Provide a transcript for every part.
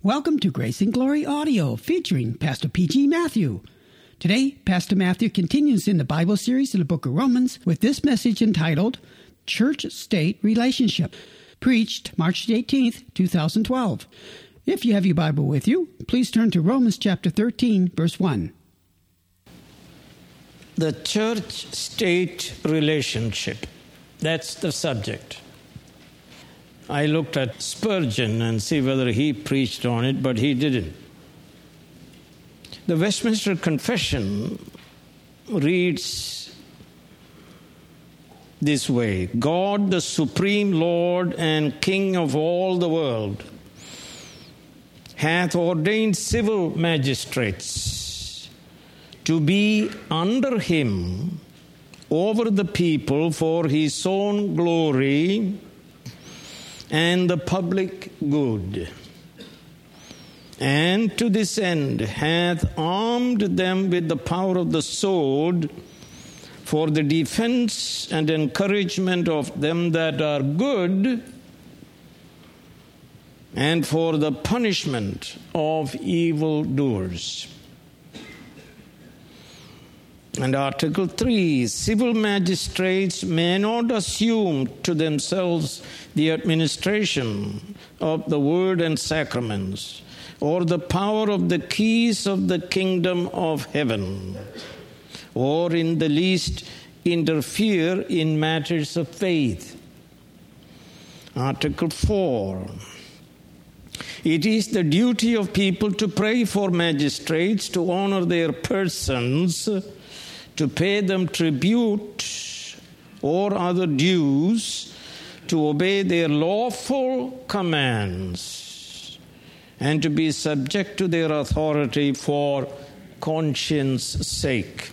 Welcome to Grace and Glory Audio, featuring Pastor P.G. Matthew. Today, Pastor Matthew continues in the Bible series in the book of Romans with this message entitled, Church-State Relationship, preached March 18th, 2012. If you have your Bible with you, please turn to Romans chapter 13, verse 1. The church-state relationship. That's the subject. I looked at Spurgeon and see whether he preached on it, but he didn't. The Westminster Confession reads this way: God, the supreme Lord and King of all the world, hath ordained civil magistrates to be under him over the people for his own glory and the public good. And to this end hath armed them with the power of the sword for the defense and encouragement of them that are good, and for the punishment of evildoers. And Article 3, civil magistrates may not assume to themselves the administration of the word and sacraments, or the power of the keys of the kingdom of heaven, or in the least interfere in matters of faith. Article 4, it is the duty of people to pray for magistrates, to honor their persons, to pay them tribute or other dues, to obey their lawful commands, and to be subject to their authority for conscience sake.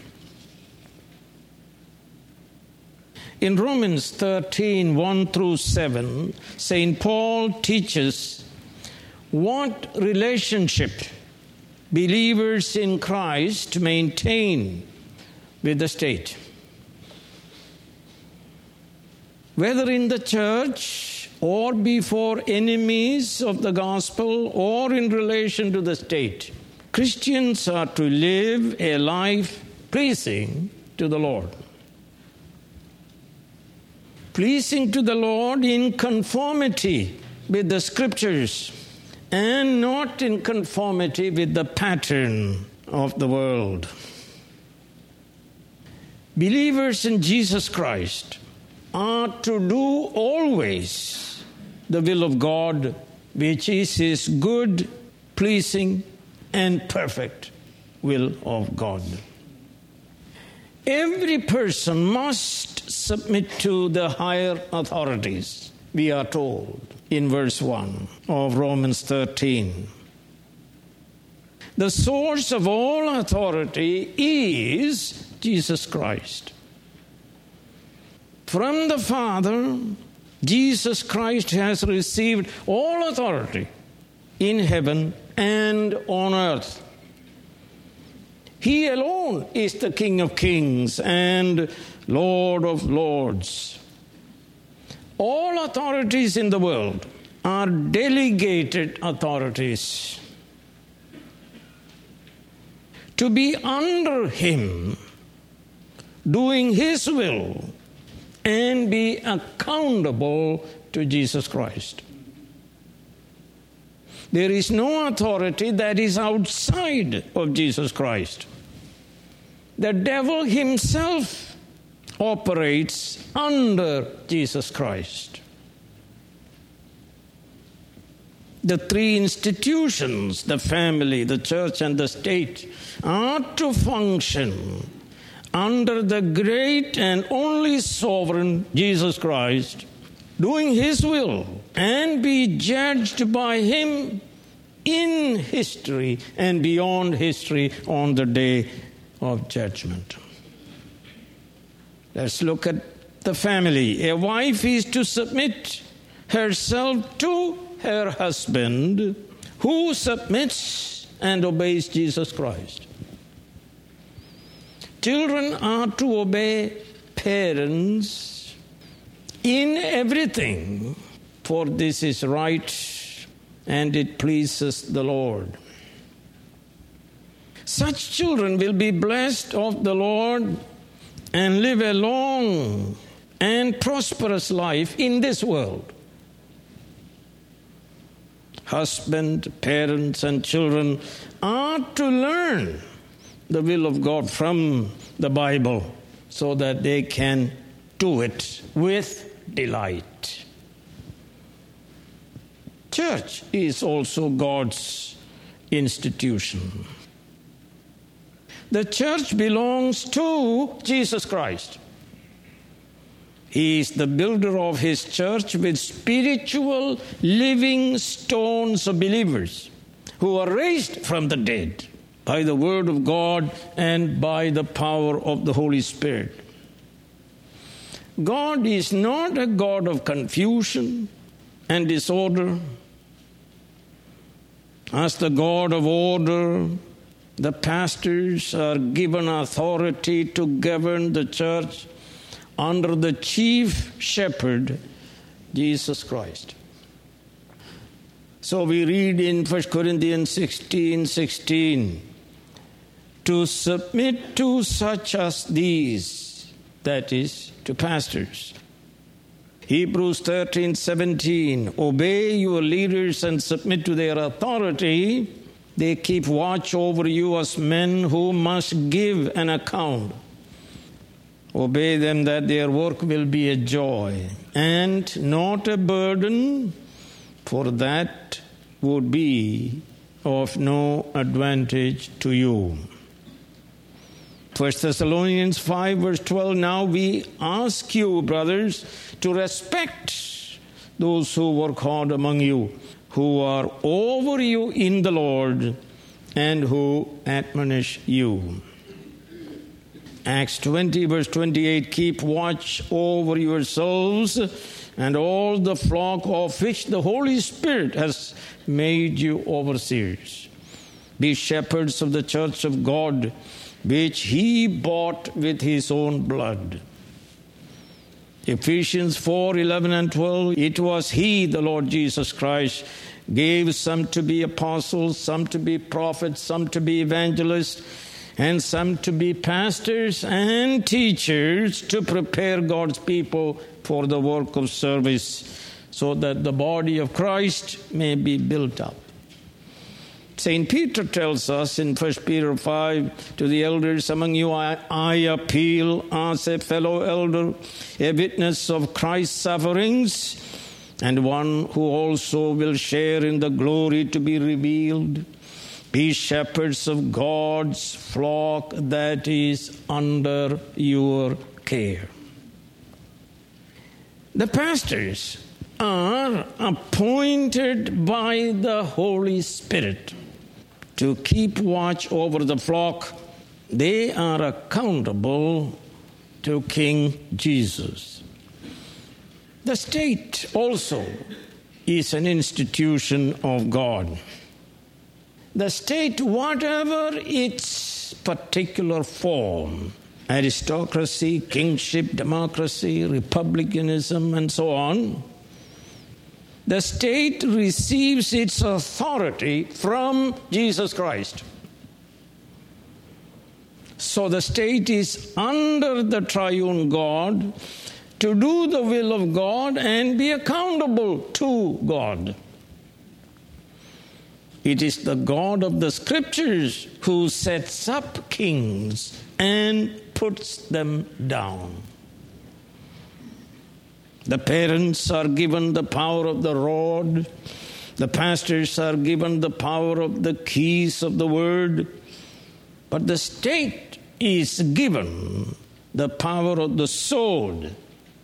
In Romans 13, 1 through 7, St. Paul teaches what relationship believers in Christ maintain with the state. Whether in the church or before enemies of the gospel or in relation to the state, Christians are to live a life pleasing to the Lord. Pleasing to the Lord in conformity with the Scriptures and not in conformity with the pattern of the world. Believers in Jesus Christ are to do always the will of God, which is His good, pleasing, and perfect will of God. Every person must submit to the higher authorities, we are told in verse 1 of Romans 13. The source of all authority is Jesus Christ. From the Father, Jesus Christ has received all authority in heaven and on earth. He alone is the King of kings and Lord of lords. All authorities in the world are delegated authorities. To be under Him, doing His will, and be accountable to Jesus Christ. There is no authority that is outside of Jesus Christ. The devil himself operates under Jesus Christ. The three institutions, the family, the church, and the state, are to function under the great and only sovereign Jesus Christ, doing His will, and be judged by Him in history and beyond history on the day of judgment. Let's look at the family. A wife is to submit herself to her husband, who submits and obeys Jesus Christ. Children are to obey parents in everything, for this is right and it pleases the Lord. Such children will be blessed of the Lord and live a long and prosperous life in this world. Husband, parents, and children are to learn the will of God from the Bible so that they can do it with delight. Church is also God's institution. The church belongs to Jesus Christ. He is the builder of his church with spiritual living stones of believers who are raised from the dead by the word of God and by the power of the Holy Spirit. God is not a God of confusion and disorder. As the God of order, the pastors are given authority to govern the church under the chief shepherd, Jesus Christ. So we read in 1 Corinthians 16:16, to submit to such as these, that is, to pastors. Hebrews 13:17, obey your leaders and submit to their authority. They keep watch over you as men who must give an account. Obey them that their work will be a joy and not a burden, for that would be of no advantage to you. 1 Thessalonians 5 verse 12, now we ask you, brothers, to respect those who work hard among you, who are over you in the Lord, and who admonish you. Acts 20 verse 28, keep watch over yourselves and all the flock of which the Holy Spirit has made you overseers. Be shepherds of the church of God, which he bought with his own blood. Ephesians 4:11 and 12, it was he, the Lord Jesus Christ, gave some to be apostles, some to be prophets, some to be evangelists, and some to be pastors and teachers to prepare God's people for the work of service, so that the body of Christ may be built up. St. Peter tells us in 1 Peter 5, to the elders among you I appeal as a fellow elder, a witness of Christ's sufferings, and one who also will share in the glory to be revealed. Be shepherds of God's flock that is under your care. The pastors are appointed by the Holy Spirit to keep watch over the flock. They are accountable to King Jesus. The state also is an institution of God. The state, whatever its particular form, aristocracy, kingship, democracy, republicanism, and so on, the state receives its authority from Jesus Christ. So the state is under the triune God to do the will of God and be accountable to God. It is the God of the Scriptures who sets up kings and puts them down. The parents are given the power of the rod. The pastors are given the power of the keys of the word. But the state is given the power of the sword.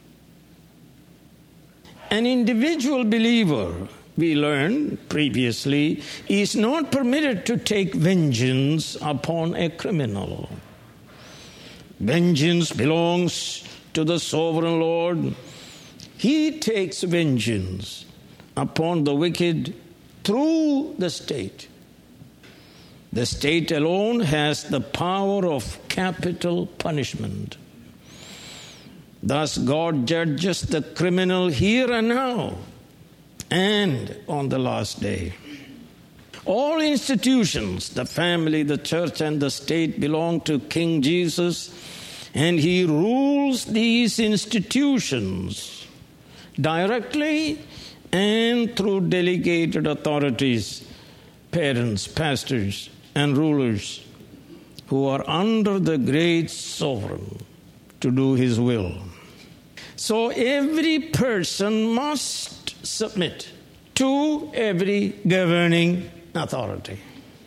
An individual believer, we learned previously, is not permitted to take vengeance upon a criminal. Vengeance belongs to the sovereign Lord. He takes vengeance upon the wicked through the state. The state alone has the power of capital punishment. Thus God judges the criminal here and now and on the last day. All institutions, the family, the church, and the state belong to King Jesus, and he rules these institutions directly and through delegated authorities, parents, pastors, and rulers who are under the great sovereign to do his will. So every person must submit to every governing authority.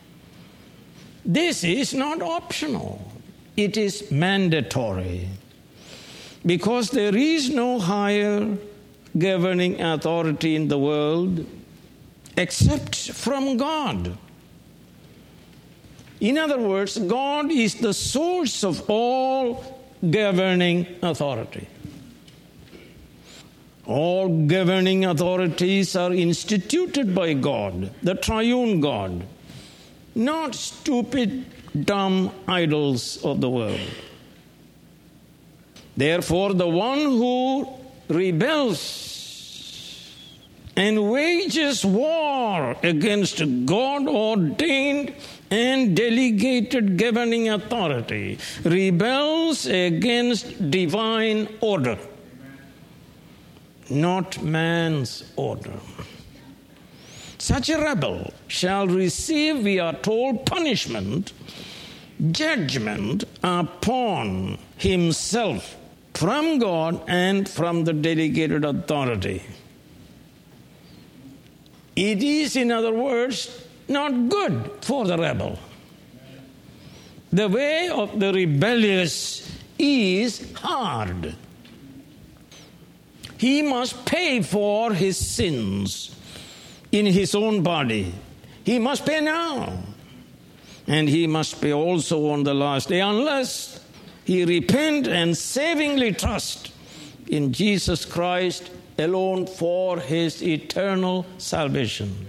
This is not optional. It is mandatory. Because there is no higher governing authority in the world except from God. In other words, God is the source of all governing authority. All governing authorities are instituted by God, the triune God, not stupid, dumb idols of the world. Therefore, the one who rebels and wages war against God-ordained and delegated governing authority rebels against divine order, not man's order. Such a rebel shall receive, we are told, punishment, judgment upon himself from God and from the delegated authority. It is, in other words, not good for the rebel. The way of the rebellious is hard. He must pay for his sins in his own body. He must pay now. And he must pay also on the last day, unless he repent and savingly trust in Jesus Christ alone for his eternal salvation.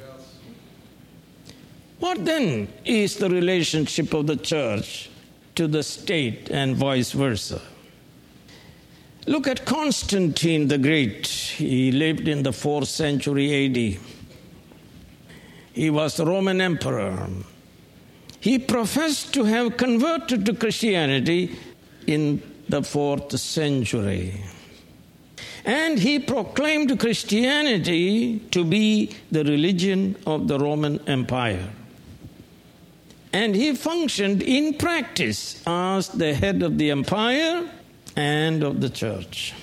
What then is the relationship of the church to the state and vice versa? Look at Constantine the Great. He lived in the 4th century AD. He was the Roman emperor. He professed to have converted to Christianity in the 4th century. And he proclaimed Christianity to be the religion of the Roman Empire. And he functioned in practice as the head of the empire and of the church.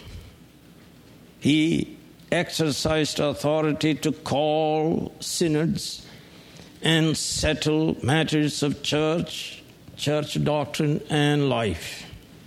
He exercised authority to call synods and settle matters of church doctrine, and life.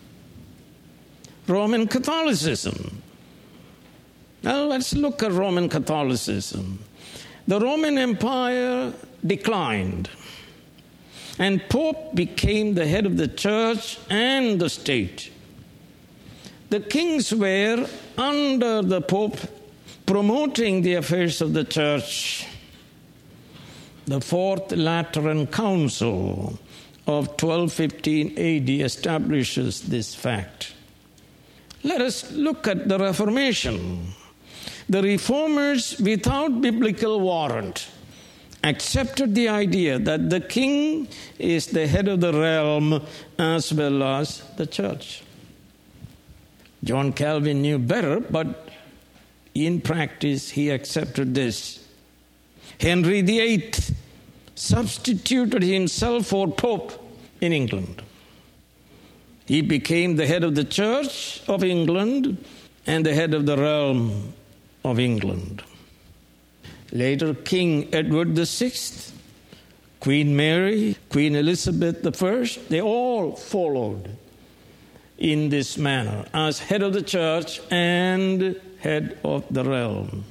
Roman Catholicism. Now let's look at Roman Catholicism. The Roman Empire declined, and Pope became the head of the church and the state. The kings were under the Pope promoting the affairs of the church. The Fourth Lateran Council of 1215 AD establishes this fact. Let us look at the Reformation. The reformers, without biblical warrant, accepted the idea that the king is the head of the realm as well as the church. John Calvin knew better, but in practice he accepted this. Henry VIII substituted himself for Pope in England. He became the head of the Church of England and the head of the realm of England. Later, King Edward VI, Queen Mary, Queen Elizabeth I, they all followed in this manner as head of the church and head of the realm.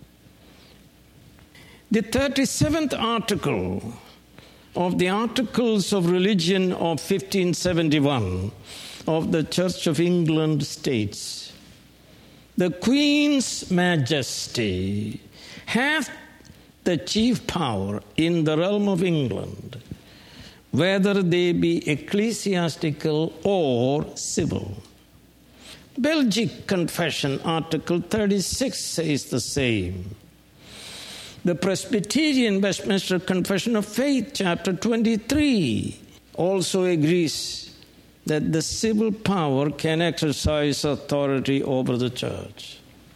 The 37th article of the Articles of Religion of 1571 of the Church of England states, "The Queen's Majesty hath the chief power in the realm of England, whether they be ecclesiastical or civil." Belgic Confession, Article 36 says the same. The Presbyterian Westminster Confession of Faith, chapter 23, also agrees that the civil power can exercise authority over the church.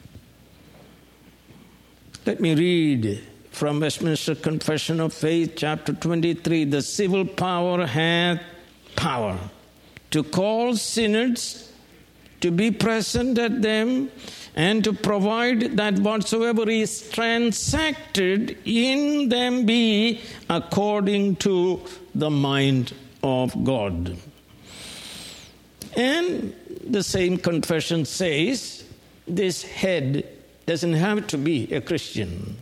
Let me read from Westminster Confession of Faith, chapter 23. The civil power hath power to call synods, to be present at them, and to provide that whatsoever is transacted in them be according to the mind of God. And the same confession says this head doesn't have to be a Christian.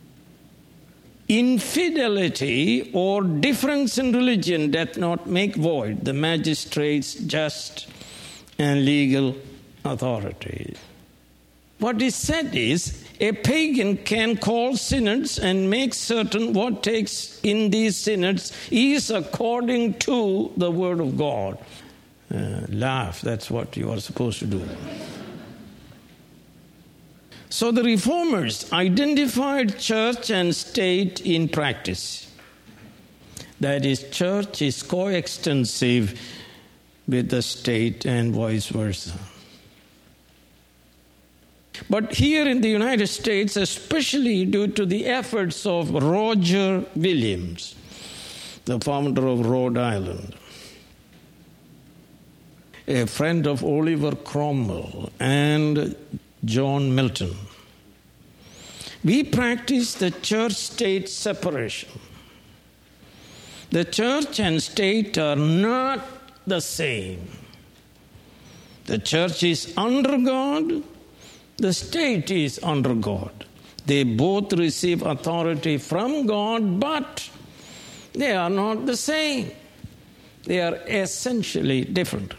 Infidelity or difference in religion doth not make void the magistrate's just and legal authority. What is said is, a pagan can call synods and make certain what takes in these synods is according to the Word of God. Laugh, that's what you are supposed to do. So the Reformers identified church and state in practice. That is, church is coextensive with the state and vice versa. But here in the United States, especially due to the efforts of Roger Williams, the founder of Rhode Island, a friend of Oliver Cromwell and John Milton, we practice the church-state separation. The church and state are not the same. The church is under God. The state is under God. They both receive authority from God, but they are not the same. They are essentially different.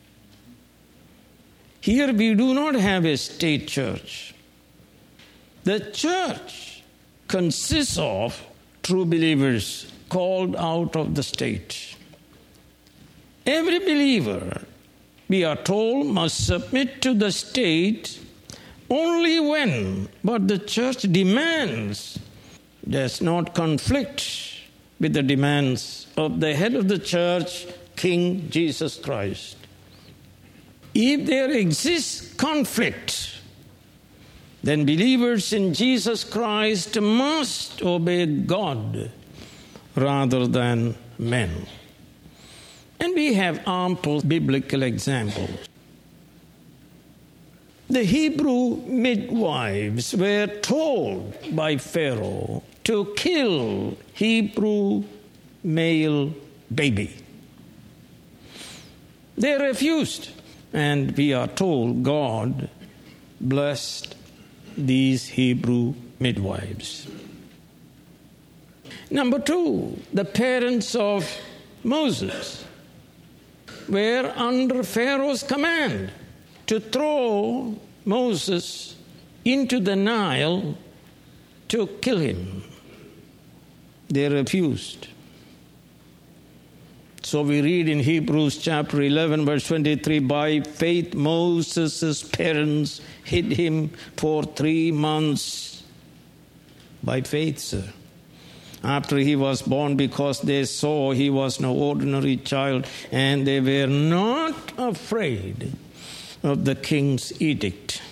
Here we do not have a state church. The church consists of true believers called out of the state. Every believer, we are told, must submit to the state only when what the church demands does not conflict with the demands of the head of the church, King Jesus Christ. If there exists conflict, then believers in Jesus Christ must obey God rather than men. And we have ample biblical examples. The Hebrew midwives were told by Pharaoh to kill Hebrew male baby. They refused, and we are told God blessed these Hebrew midwives. Number two, the parents of Moses were under Pharaoh's command to throw Moses into the Nile to kill him. They refused. So we read in Hebrews chapter 11, verse 23, by faith Moses' parents hid him for 3 months. By faith, sir. After he was born, because they saw he was no ordinary child, and they were not afraid of the king's edict.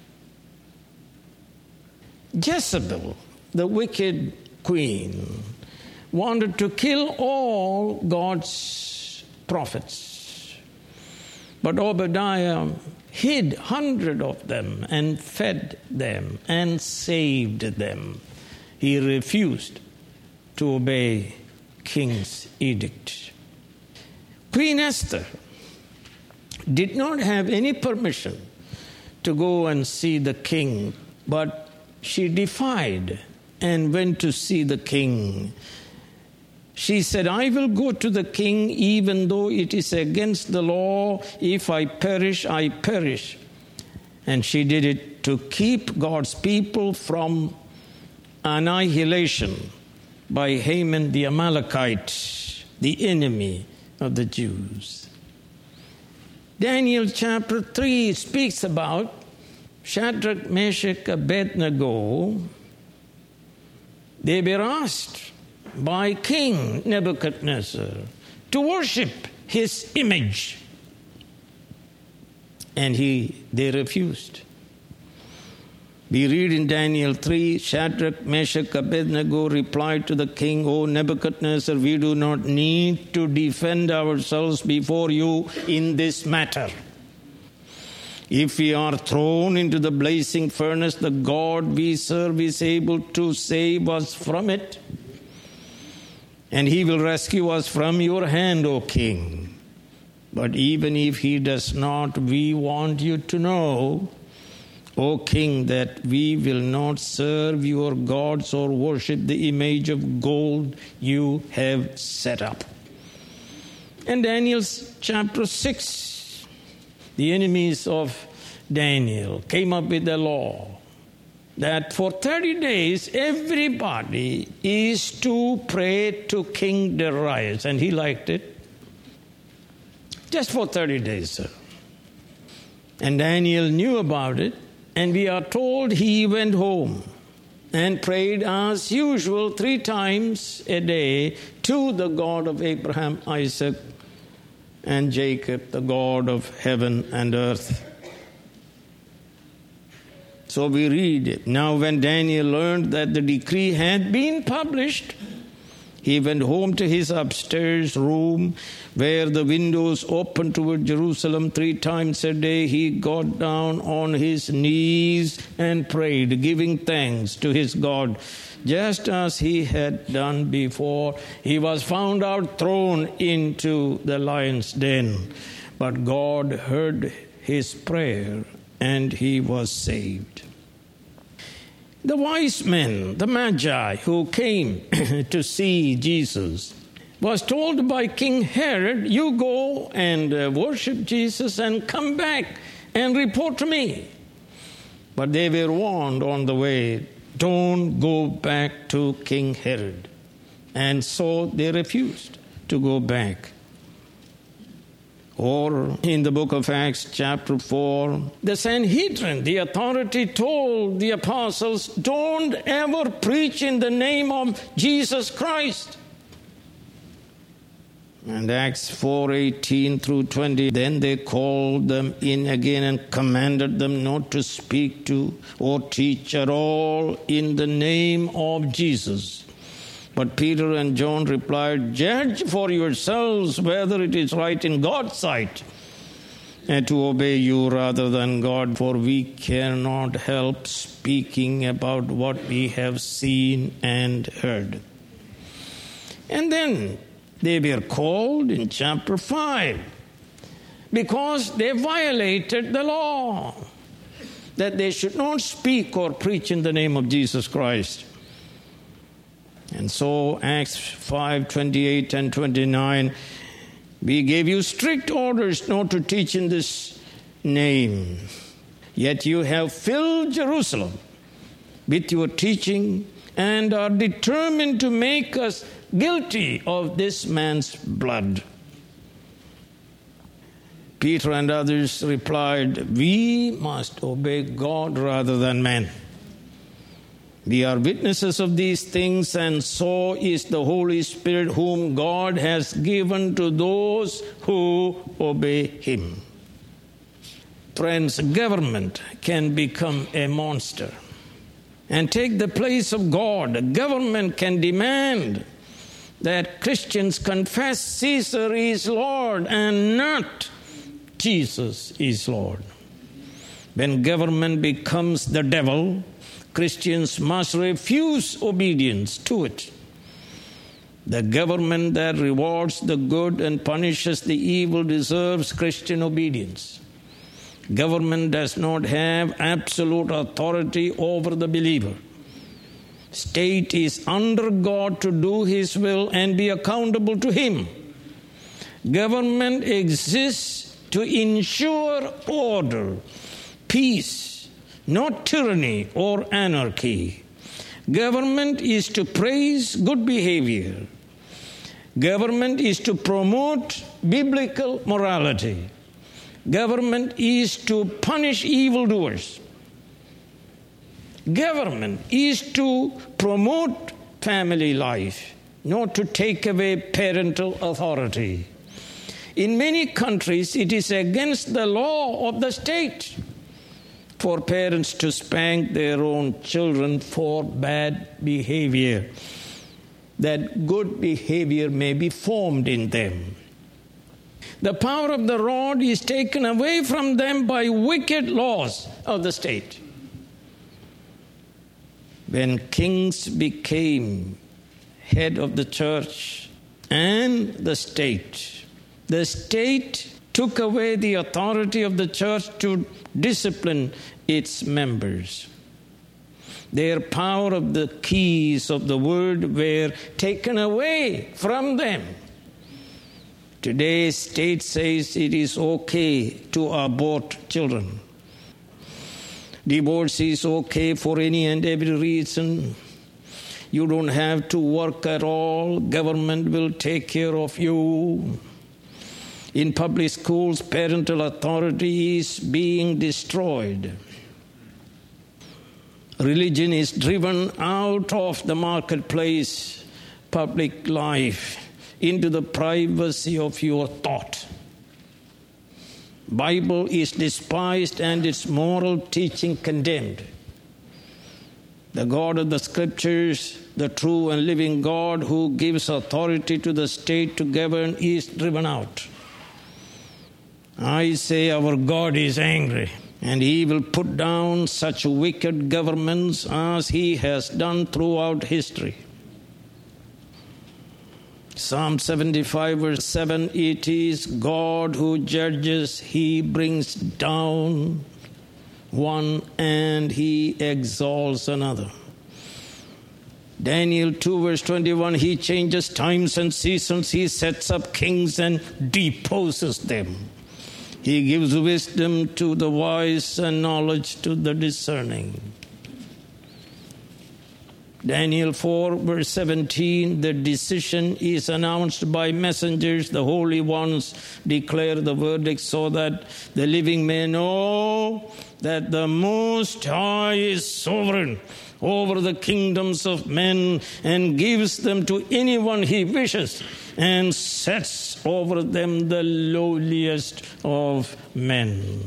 Jezebel, the wicked queen, wanted to kill all God's prophets. But Obadiah hid 100 of them and fed them and saved them. He refused to obey king's edict. Queen Esther did not have any permission to go and see the king, but she defied and went to see the king. She said, I will go to the king even though it is against the law. If I perish, I perish. And she did it to keep God's people from annihilation by Haman the Amalekite, the enemy of the Jews. Daniel chapter 3 speaks about Shadrach, Meshach, Abednego They were asked by King Nebuchadnezzar to worship his image. And they refused. We read in Daniel 3, Shadrach, Meshach, Abednego replied to the king, O Nebuchadnezzar, we do not need to defend ourselves before you in this matter. If we are thrown into the blazing furnace, the God we serve is able to save us from it, and he will rescue us from your hand, O king. But even if he does not, we want you to know, O king, that we will not serve your gods or worship the image of gold you have set up. In Daniel's chapter 6, the enemies of Daniel came up with a law that for 30 days everybody is to pray to King Darius, and he liked it. Just for 30 days, sir. And Daniel knew about it, and we are told he went home and prayed as usual 3 times a day to the God of Abraham, Isaac, and Jacob, the God of heaven and earth. So we read, now when Daniel learned that the decree had been published, he went home to his upstairs room where the windows opened toward Jerusalem. 3 times a day he got down on his knees and prayed, giving thanks to his God, just as he had done before. He was found out, thrown into the lion's den. But God heard his prayer and he was saved. The wise men, the Magi, who came to see Jesus, was told by King Herod, you go and worship Jesus and come back and report to me. But they were warned on the way, don't go back to King Herod. And so they refused to go back. Or in the book of Acts chapter 4, the Sanhedrin, the authority, told the apostles, don't ever preach in the name of Jesus Christ. And Acts 4:18 through 20, then they called them in again and commanded them not to speak to or teach at all in the name of Jesus. But Peter and John replied, judge for yourselves whether it is right in God's sight and to obey you rather than God, for we cannot help speaking about what we have seen and heard. And then they were called in chapter 5 because they violated the law that they should not speak or preach in the name of Jesus Christ. And so Acts 5:28 and 29, we gave you strict orders not to teach in this name. Yet you have filled Jerusalem with your teaching and are determined to make us guilty of this man's blood. Peter and others replied, we must obey God rather than man. We are witnesses of these things, and so is the Holy Spirit, whom God has given to those who obey him. Friends, government can become a monster and take the place of God. Government can demand that Christians confess Caesar is Lord and not Jesus is Lord. When government becomes the devil, Christians must refuse obedience to it. The government that rewards the good and punishes the evil deserves Christian obedience. Government does not have absolute authority over the believer. State is under God to do his will and be accountable to him. Government exists to ensure order, peace, not tyranny or anarchy. Government is to praise good behavior. Government is to promote biblical morality. Government is to punish evildoers. Government is to promote family life, not to take away parental authority. In many countries, it is against the law of the state for parents to spank their own children for bad behavior, that good behavior may be formed in them. The power of the rod is taken away from them by wicked laws of the state. When kings became head of the church and the state took away the authority of the church to discipline its members. Their power of the keys of the word were taken away from them. Today, state says it is okay to abort children. Divorce is okay for any and every reason. You don't have to work at all. Government will take care of you. In public schools, parental authority is being destroyed. Religion is driven out of the marketplace, public life, into the privacy of your thought. Bible is despised and its moral teaching condemned. The God of the Scriptures, the true and living God who gives authority to the state to govern, is driven out. I say our God is angry, and He will put down such wicked governments as He has done throughout history. Psalm 75 verse 7, it is God who judges, He brings down one and He exalts another. Daniel 2 verse 21, He changes times and seasons, He sets up kings and deposes them. He gives wisdom to the wise and knowledge to the discerning. Daniel 4 verse 17, the decision is announced by messengers. The holy ones declare the verdict so that the living may know that the Most High is sovereign over the kingdoms of men and gives them to anyone He wishes and sets over them the lowliest of men.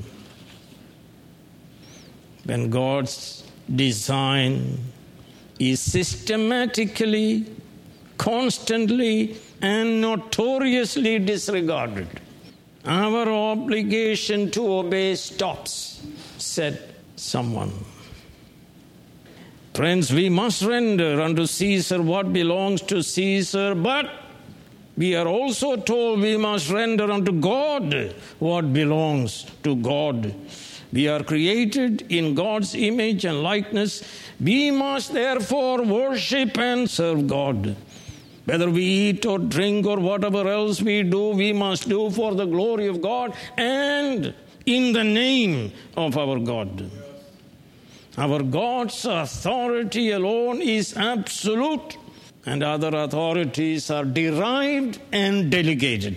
When God's design is systematically, constantly, and notoriously disregarded, our obligation to obey stops, said someone. Friends, we must render unto Caesar what belongs to Caesar, but we are also told we must render unto God what belongs to God. We are created in God's image and likeness. We must therefore worship and serve God. Whether we eat or drink or whatever else we do, we must do for the glory of God and in the name of our God. Our God's authority alone is absolute, and other authorities are derived and delegated.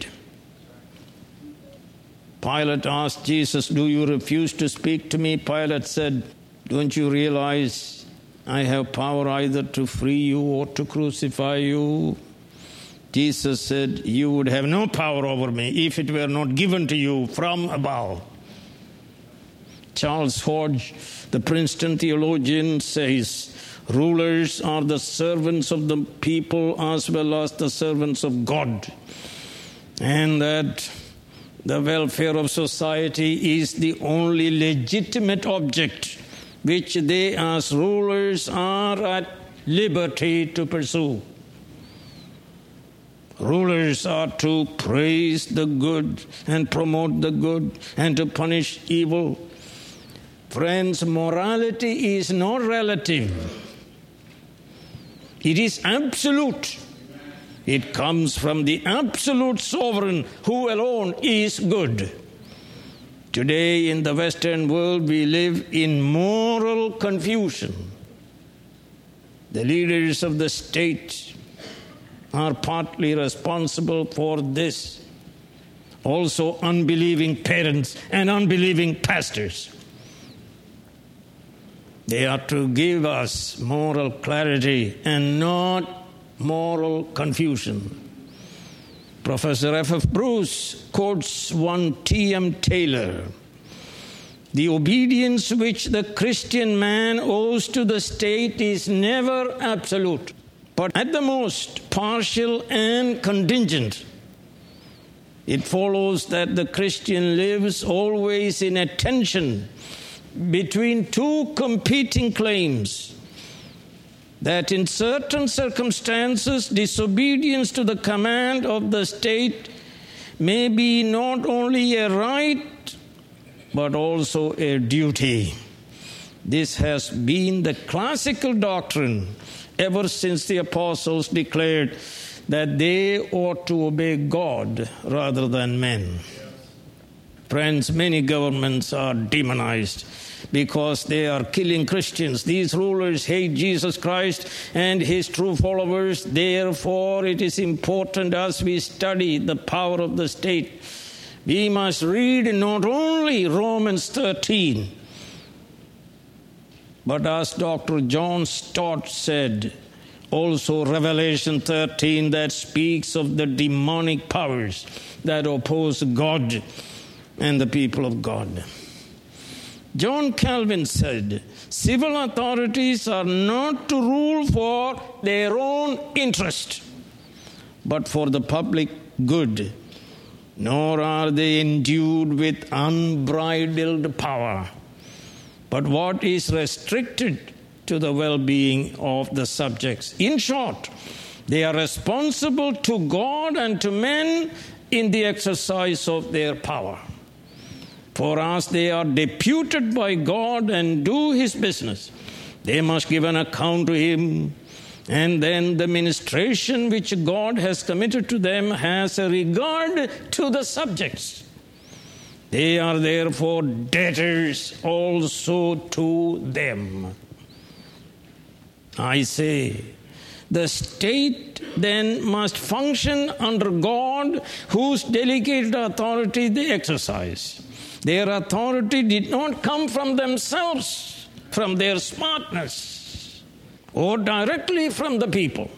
Pilate asked Jesus, do you refuse to speak to me? Pilate said, don't you realize I have power either to free you or to crucify you? Jesus said, you would have no power over me if it were not given to you from above. Charles Hodge, the Princeton theologian, says, rulers are the servants of the people as well as the servants of God, and that the welfare of society is the only legitimate object which they as rulers are at liberty to pursue. Rulers are to praise the good and promote the good and to punish evil. Friends, morality is not relative. It is absolute. It comes from the absolute sovereign who alone is good. Today in the Western world we live in moral confusion. The leaders of the state are partly responsible for this. Also unbelieving parents and unbelieving pastors. They are to give us moral clarity and not moral confusion. Professor F.F. Bruce quotes one T.M. Taylor. The obedience which the Christian man owes to the state is never absolute, but at the most partial and contingent. It follows that the Christian lives always in a tension between two competing claims, that in certain circumstances disobedience to the command of the state may be not only a right but also a duty. This has been the classical doctrine ever since the apostles declared that they ought to obey God rather than men. Friends, many governments are demonized because they are killing Christians. These rulers hate Jesus Christ and his true followers. Therefore, it is important as we study the power of the state, we must read not only Romans 13, but as Dr. John Stott said, also Revelation 13 that speaks of the demonic powers that oppose God and the people of God. John Calvin said, civil authorities are not to rule for their own interest, but for the public good, nor are they endued with unbridled power, but what is restricted to the well-being of the subjects. In short, they are responsible to God and to men in the exercise of their power. For as they are deputed by God and do his business, they must give an account to him, and then the ministration which God has committed to them has a regard to the subjects. They are therefore debtors also to them. I say, the state then must function under God, whose delegated authority they exercise. Their authority did not come from themselves, from their smartness, or directly from the people,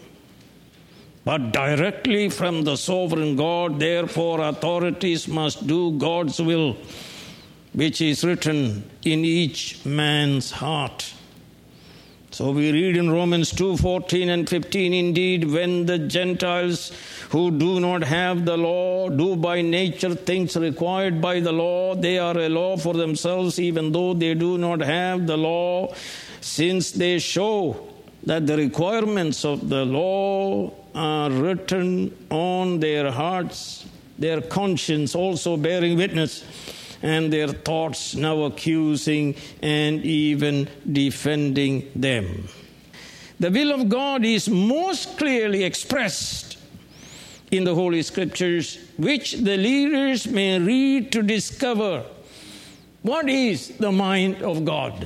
but directly from the sovereign God. Therefore, authorities must do God's will, which is written in each man's heart. So we read in Romans 2:14 and 15, indeed, when the Gentiles who do not have the law do by nature things required by the law, they are a law for themselves, even though they do not have the law, since they show that the requirements of the law are written on their hearts, their conscience also bearing witness, and their thoughts now accusing and even defending them. The will of God is most clearly expressed in the Holy Scriptures, which the leaders may read to discover what is the mind of God.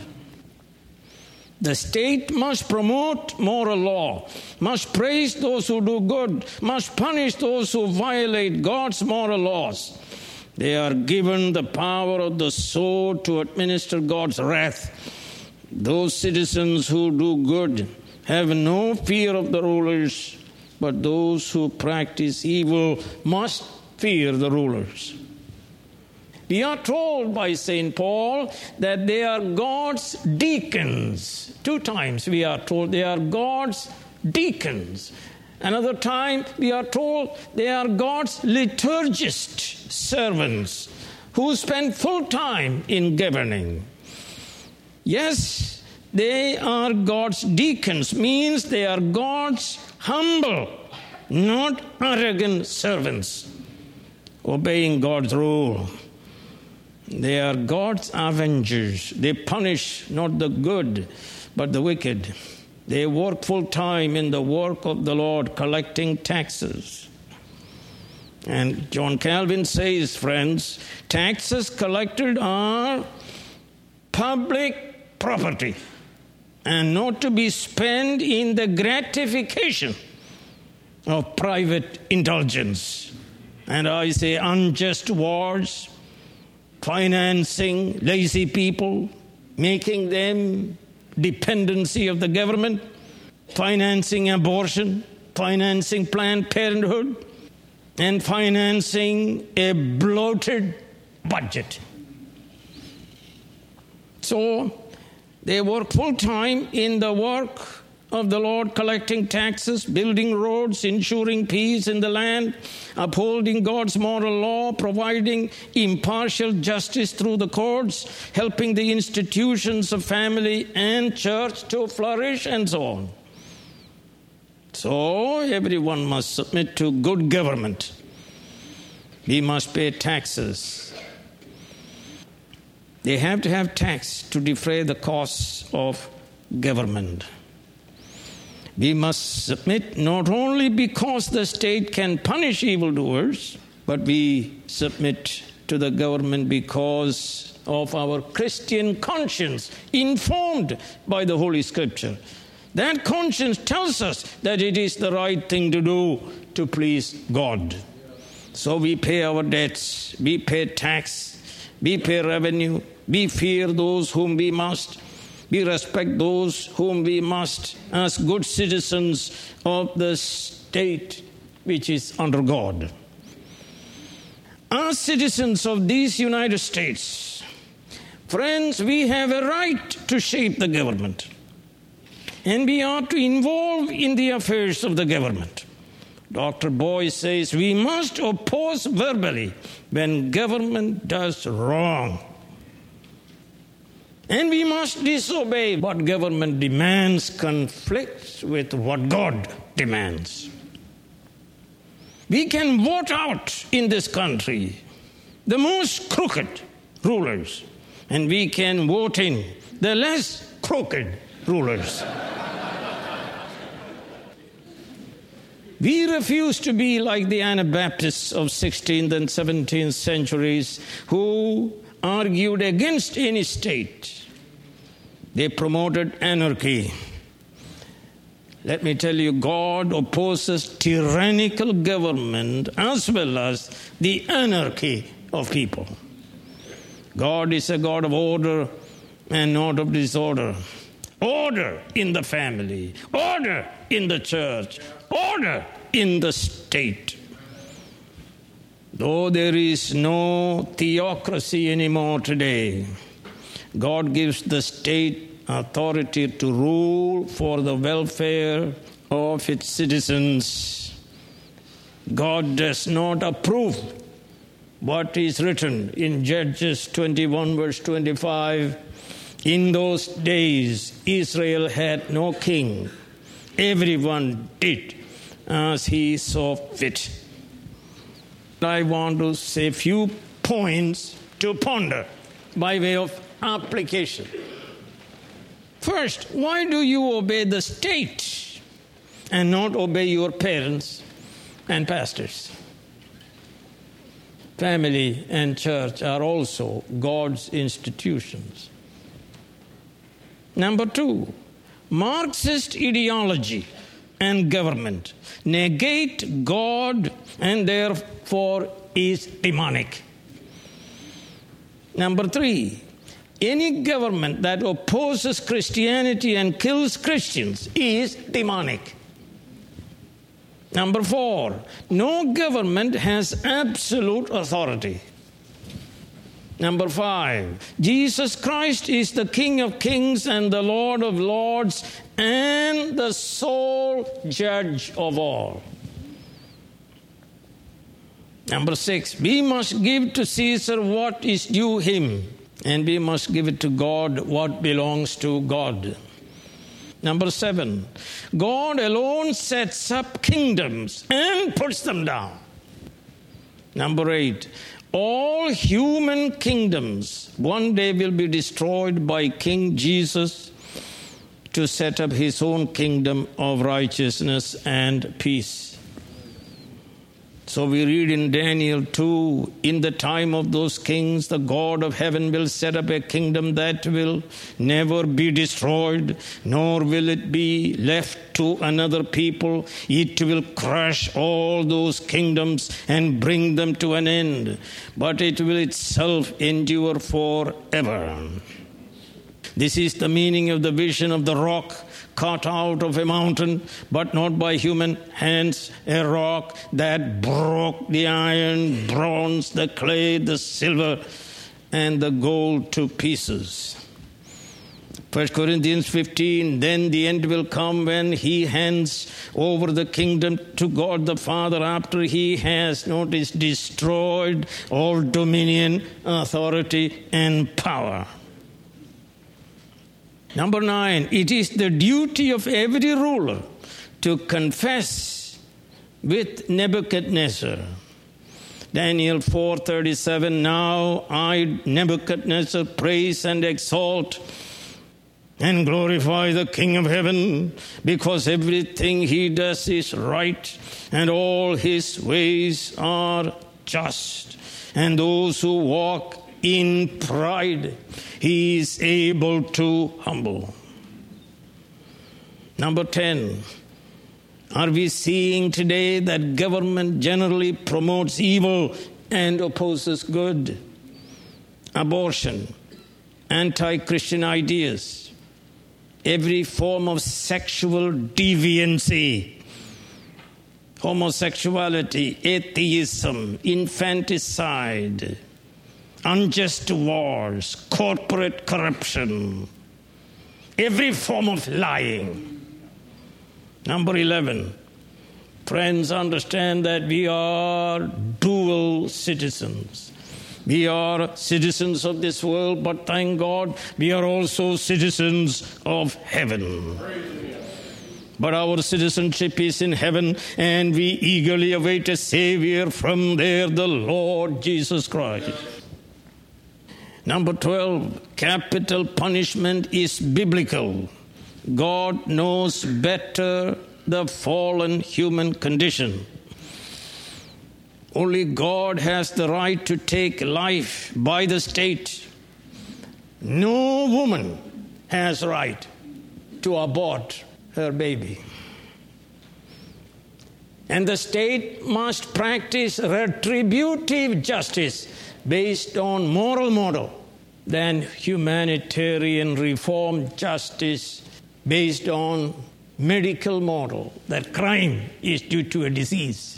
The state must promote moral law, must praise those who do good, must punish those who violate God's moral laws. They are given the power of the sword to administer God's wrath. Those citizens who do good have no fear of the rulers, but those who practice evil must fear the rulers. We are told by St. Paul that they are God's deacons. 2 times we are told they are God's deacons. Another time we are told they are God's liturgist servants who spend full time in governing. Yes, they are God's deacons, means they are God's humble, not arrogant servants, obeying God's rule. They are God's avengers. They punish not the good, but the wicked. They work full time in the work of the Lord, collecting taxes. And John Calvin says, friends, taxes collected are public property and not to be spent in the gratification of private indulgence. And I say unjust wars, financing lazy people, making them dependency of the government, financing abortion, financing Planned Parenthood, and financing a bloated budget. So they work full-time in the work of the Lord, collecting taxes, building roads, ensuring peace in the land, upholding God's moral law, providing impartial justice through the courts, helping the institutions of family and church to flourish, and so on. So everyone must submit to good government. We must pay taxes. They have to have tax to defray the costs of government. We must submit not only because the state can punish evildoers, but we submit to the government because of our Christian conscience, informed by the Holy Scripture. That conscience tells us that it is the right thing to do to please God. So we pay our debts, we pay tax, we pay revenue, we fear those whom we must, we respect those whom we must as good citizens of the state which is under God. As citizens of these United States, friends, we have a right to shape the government. And we are to involve in the affairs of the government. Dr. Boyce says we must oppose verbally when government does wrong. And we must disobey what government demands conflicts with what God demands. We can vote out in this country the most crooked rulers, and we can vote in the less crooked rulers. We refuse to be like the Anabaptists of 16th and 17th centuries who argued against any state. They promoted anarchy. Let me tell you, God opposes tyrannical government as well as the anarchy of people. God is a God of order and not of disorder. Order in the family, order in the church, order in the state. Though there is no theocracy anymore today, God gives the state authority to rule for the welfare of its citizens. God does not approve what is written in Judges 21 verse 25. In those days, Israel had no king. Everyone did as he saw fit. I want to say a few points to ponder by way of application. First, why do you obey the state and not obey your parents and pastors? Family and church are also God's institutions. Number two, Marxist ideology and government negate God and therefore is demonic. Number three, any government that opposes Christianity and kills Christians is demonic. Number four, no government has absolute authority. Number five, Jesus Christ is the King of Kings and the Lord of Lords and the sole judge of all. Number six, we must give to Caesar what is due him, and we must give it to God what belongs to God. Number seven, God alone sets up kingdoms and puts them down. Number eight, all human kingdoms one day will be destroyed by King Jesus to set up his own kingdom of righteousness and peace. So we read in Daniel 2, in the time of those kings, the God of heaven will set up a kingdom that will never be destroyed, nor will it be left to another people. It will crush all those kingdoms and bring them to an end, but it will itself endure forever. This is the meaning of the vision of the rock cut out of a mountain, but not by human hands, a rock that broke the iron, bronze, the clay, the silver, and the gold to pieces. 1 Corinthians 15, then the end will come when he hands over the kingdom to God the Father after he has, notice, destroyed all dominion, authority, and power. Number 9, it is the duty of every ruler to confess with Nebuchadnezzar. Daniel 4:37, now I, Nebuchadnezzar, praise and exalt and glorify the King of heaven, because everything he does is right, and all his ways are just. And those who walk in pride, he is able to humble. Number 10, are we seeing today that government generally promotes evil and opposes good? Abortion, anti-Christian ideas, every form of sexual deviancy, homosexuality, atheism, infanticide, unjust wars, corporate corruption, every form of lying. Number 11, friends, understand that we are dual citizens. We are citizens of this world, but thank God we are also citizens of heaven. But our citizenship is in heaven, and we eagerly await a Savior from there, the Lord Jesus Christ. Number 12, capital punishment is biblical. God knows better the fallen human condition. Only God has the right to take life by the state. No woman has right to abort her baby. And the state must practice retributive justice based on moral model than humanitarian reform justice based on medical model that crime is due to a disease.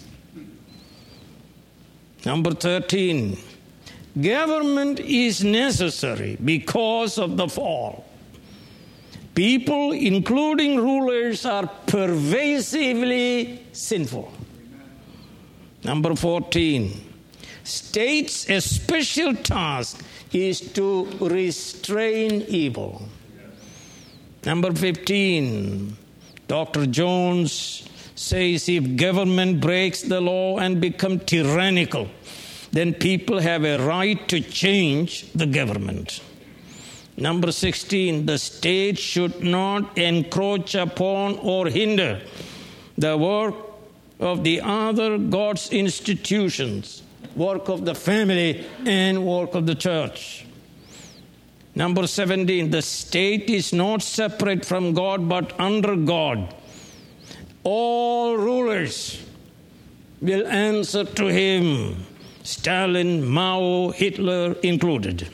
Number 13, government is necessary because of the fall. People, including rulers, are pervasively sinful. Number 14, states' a special task is to restrain evil. Number 15, Dr. Jones says if government breaks the law and become tyrannical, then people have a right to change the government. Number 16, the state should not encroach upon or hinder the work of the other God's institutions, work of the family and work of the church. Number 17, the state is not separate from God but under God. All rulers will answer to him, Stalin, Mao, Hitler included.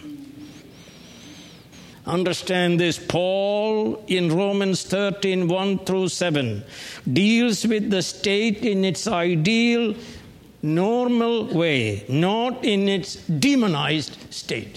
Understand this, Paul in Romans 13, 1-7 deals with the state in its ideal, normal way, not in its demonized state.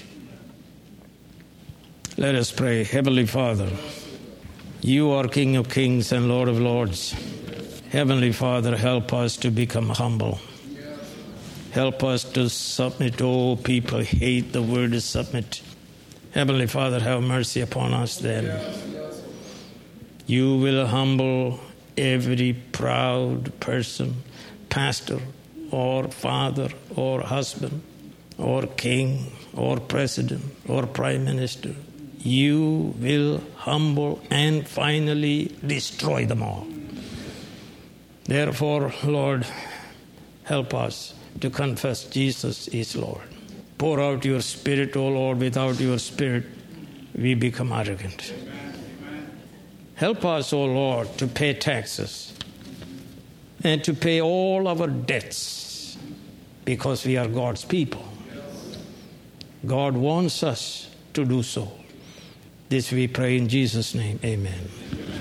Let us pray. Heavenly Father, you are King of kings and Lord of lords. Heavenly Father, help us to become humble. Help us to submit. Oh, people hate the word submit. Heavenly Father, have mercy upon us then. You will humble every proud person, pastor or father or husband or king or president or prime minister. You will humble and finally destroy them all. Therefore, Lord, help us to confess Jesus is Lord. Pour out your Spirit, O Lord. Without your Spirit, we become arrogant. Amen. Help us, O Lord, to pay taxes and to pay all our debts because we are God's people. God wants us to do so. This we pray in Jesus' name. Amen.